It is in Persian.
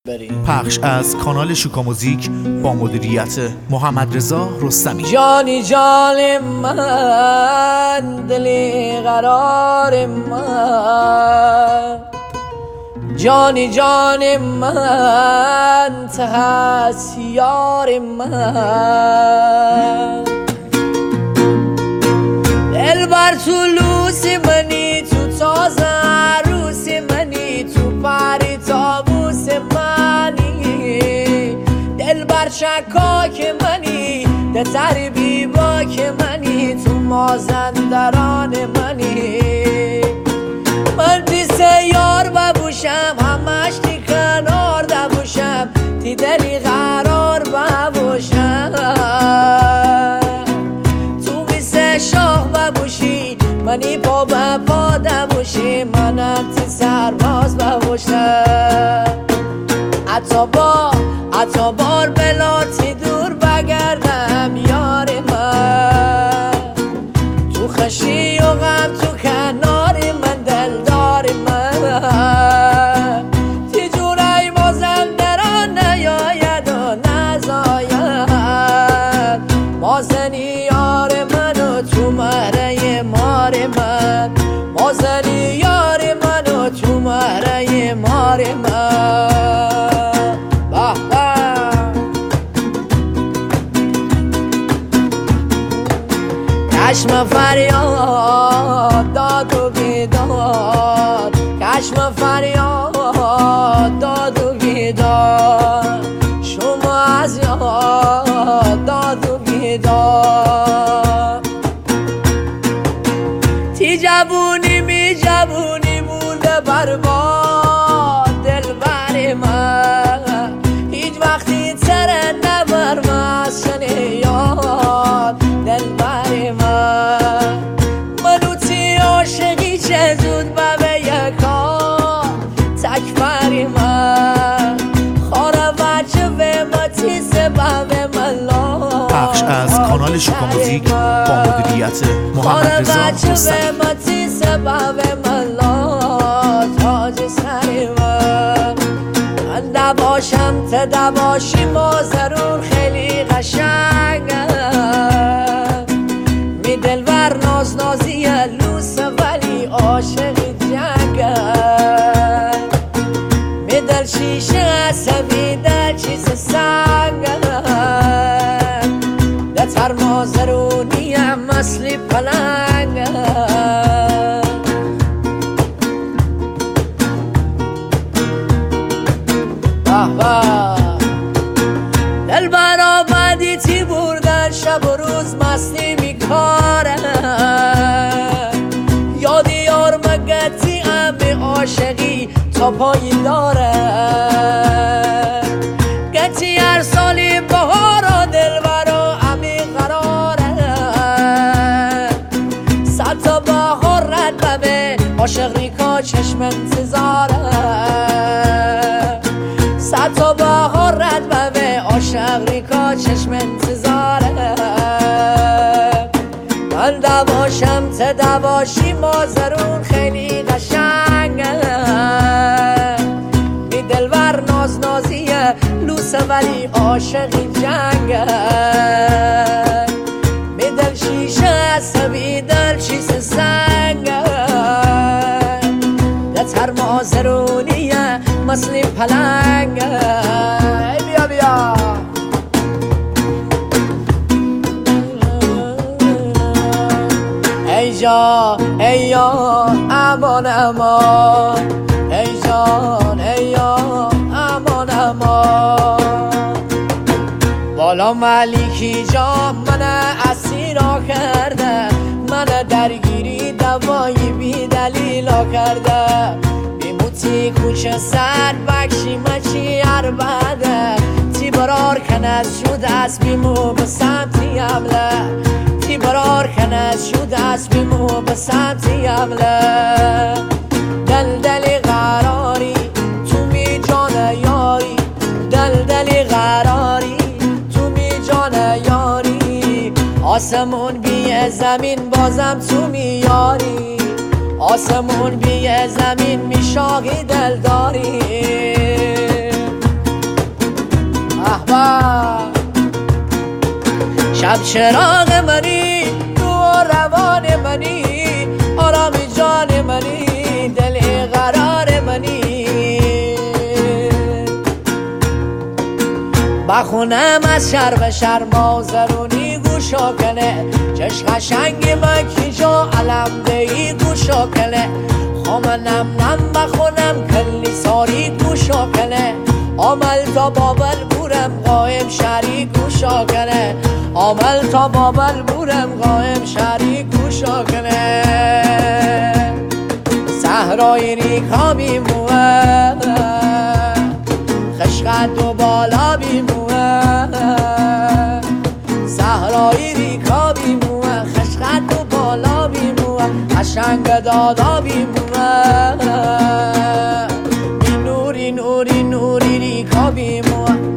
پخش از کانال شوکا موزیک با مدیریت محمد رضا رستمی. جانی جان من، دلی قرار من، جانی جان من، ته از یار من. دل بر تو لوس منی، تو تازه عروس منی، تو پری تابوس منی. دل بر شکاک منی، ده تربی باک منی، تو مازندران منی. من پیس یار ببوشم، همش تی کنار دبوشم، تی دلی قرار ببوشم. تو پیس شاه ببوشی، منی پا به پا دبوشی، منم تی سرباز ببوشم. عطا بار بلاتی دور بگردم یار من، تو خشی و غم تو کنار من، دلدار من. تی جورای مازندران نیاید و نزاید، مازنی یار من و تو مهره مار من، مازنی یار من و تو مهره مار من. چشم فریاد داد و بیداد، چشم فریاد داد و بیداد، شما از یاد داد و بیداد. تی جوونی می جوونی مونده برباد، دل بر من هیچ وقتی تره نبر مسکن یاد، دل بر من. منو تی عاشقی چه زود به یکا تک بر من، خاره وچه به متی سبب ملا. پخش از کانال شوکا موزیک با مدیریت محمد رضا رستمی. متی سبب ملا تاج سر من. من دباشم ته دباشی مازرون خیلی قشنگه، می دلور ناز نازی لوس ولی عاشقی جنگه. می دل شیشه عصبی دل چیز سنگه، دتر مازرونی هم مثل پلنگه. دل برآمدی تی بردن شب و روز مستی میکاره، یادی یار مگتی همه عاشقی تا پایی داره. گتی هر سالی بهارا دل برا همی قراره، صد تا بهار رد به عاشق ریکا چشم انتظاره، صد تا بهار رد به عاشق ریکا چشم انتظاره. من دواشم ته دواشی مازرون خیلی قشنگه، می دلور ناز نازیه لوسه ولی عاشقی جنگه. می دل شیشه عصبی دل چیز سنگه، دتر مازرونیه مثل پلنگه. بیا بیا ای جان ای یا امان امان، ای جان ای یا امان امان. بالا ملیکی جان من اسیرا کرده، من درگیری دوایی بی دلیلا کرده. بیموتی کوچه سر بکشی مچی عربده، تی برار کنز شد از بیمو به سمتی عمله، تی برار کنز شد از بیمو به سمتی عمله. دلدلی قراری تو می جان یاری، دلدلی قراری تو می جان یاری. آسمون بی زمین بازم تو میاری، آسمون بی زمین میشاقی دلداری. شب چراغ منی تو روان منی آرام جان منی دل قرار منی بخونم از شر به شر مازرونی گوشا کنه چش قشنگ مکی جا علم دهی گوشا کنه خامنم نم بخونم کلی ساری گوشا کنه عمل تا بابل بورم قایم شری گوشا کنه عمل تا بابل بورم قایم شری گوشا کنه صحرای ریکا بیموه خشقت و بالا بیموه صحرای ریکا بیموه خشقت و بالا بیموه قشنگ دادا بیموه نوری نوری نوری ریکا بیموه